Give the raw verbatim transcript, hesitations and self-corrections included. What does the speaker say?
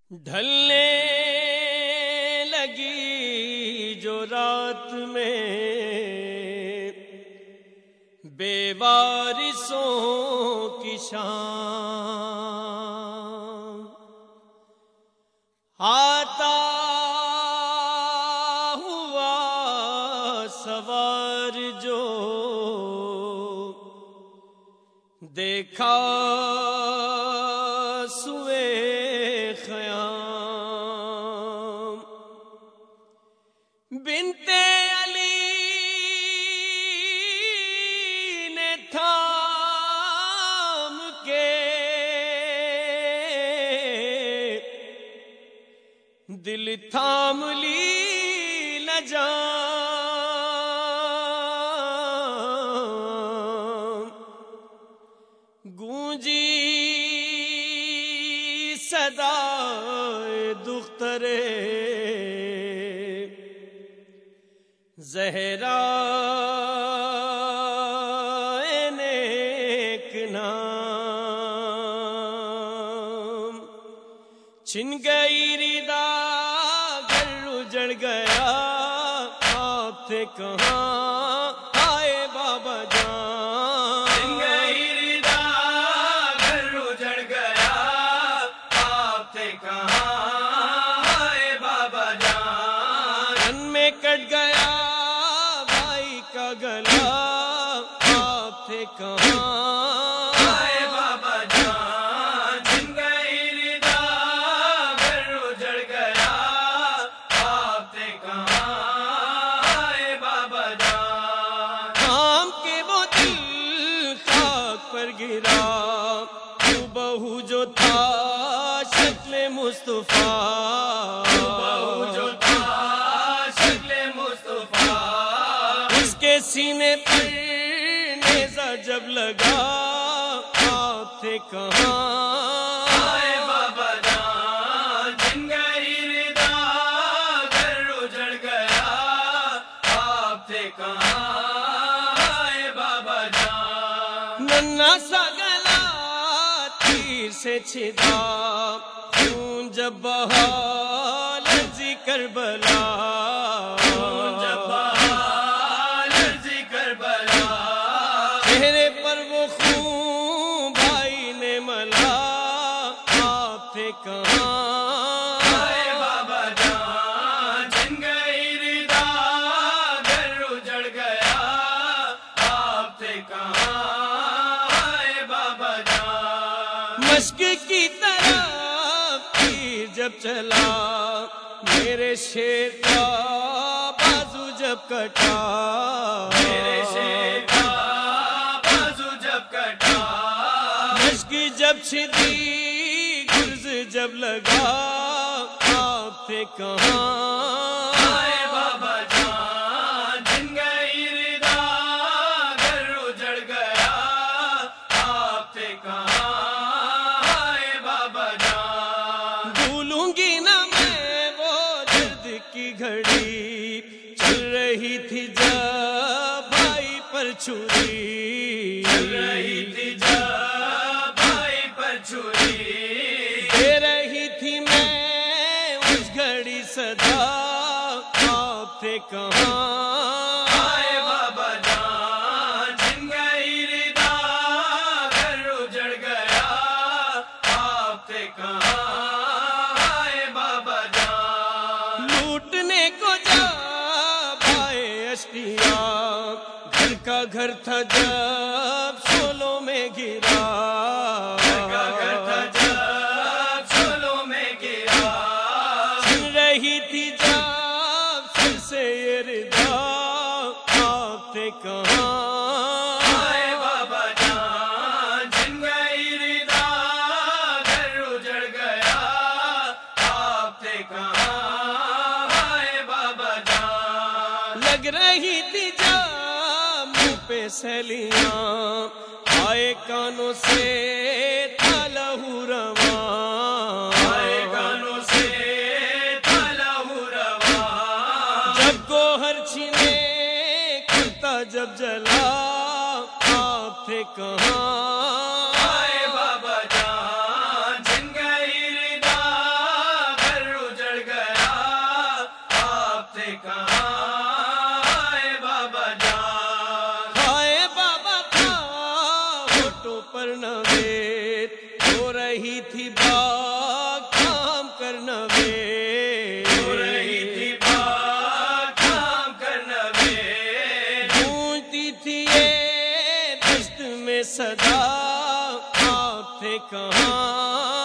ڈھلنے لگی جو رات میں بے وارثوں کی شام، آتا ہوا سوار جو دیکھا سوئے خیام، بنتے علی نے تھام کے دل تھام لی نہ جام، گونجی صدا دخترے زہرا نیک نام، چھن گئی ردا گھر اجڑ گیا، آپ تھے کہاں آئے بابا جان، چھن گئی ردا گھر اجڑ گیا، آپ تھے کہاں آئے بابا جان، تن میں کٹ گیا کا گلا، آپ تھے کہاں آئے بابا جان، چھن گئی ردا گھر اجڑ گیا، آپ تھے کہاں آئے بابا جان، کام کے وہ دل خاک پر گرا، تو بہو جو تھا شکل مصطفیٰ، تو بہو جو تھا شکل مصطفیٰ، کے سینے پر نیزہ جب لگا، آپ تھے کہاں آئے بابا جان، چھن گئی ردا گھر اجڑ گیا، آپ تھے کہاں آئے بابا جان، ننھا سا گلا تیر سے چھدا، خون جب بہا لرزی کربلا، خون جب بہا چہرے پر وہ خون بھائی نے ملا، آپ تھے کہاں آئے بابا جان، چھن گئی ردا گھر اجڑ گیا، آپ تھے کہاں آئے بابا جان، مشق کی طرح تیر جب چلا، میرے شیر کا بازو جب کٹا، میرے شیر کا جب چھدی گرز جب لگا، آپ تھے کہاں آئے بابا جان، چھن گئی ردا گھر اجڑ گیا، آپ تھے کہاں آئے بابا جان، بھولوں گی نہ میں وہ درد کی گھڑی، چل رہی تھی جب بھائی پر چھری، چل رہی تھی جب دے رہی تھی میں اس گھڑی صدا، آپ تھے کہاں آئے بابا جان، چھن گئی ردا گھر اجڑ گیا، آپ تھے کہاں آئے بابا جان، لوٹنے کو جب آئے اشقیاء، گھر کا گھر تھا جب سولوں میں گرا، کہاں آئے بابا جان، چھن گئی ردا گھر اجڑ گیا، آپ تھے کہاں آئے بابا جان، لگ رہی تھی جب منہ پہ سیلیاں، آئے کانوں سے تھا لہو رواں، آئے کانوں سے تھا لہو رواں، جب گوہر چھینے جب جلا، آپ تھے کہاں آئے بابا جان، چھن گئی ردا رہی تھی بات کام کرنا وے، ہو رہی تھی بات کام کرنا وے، گونجتی تھی یہ دست میں صدا، آپ تھے کہاں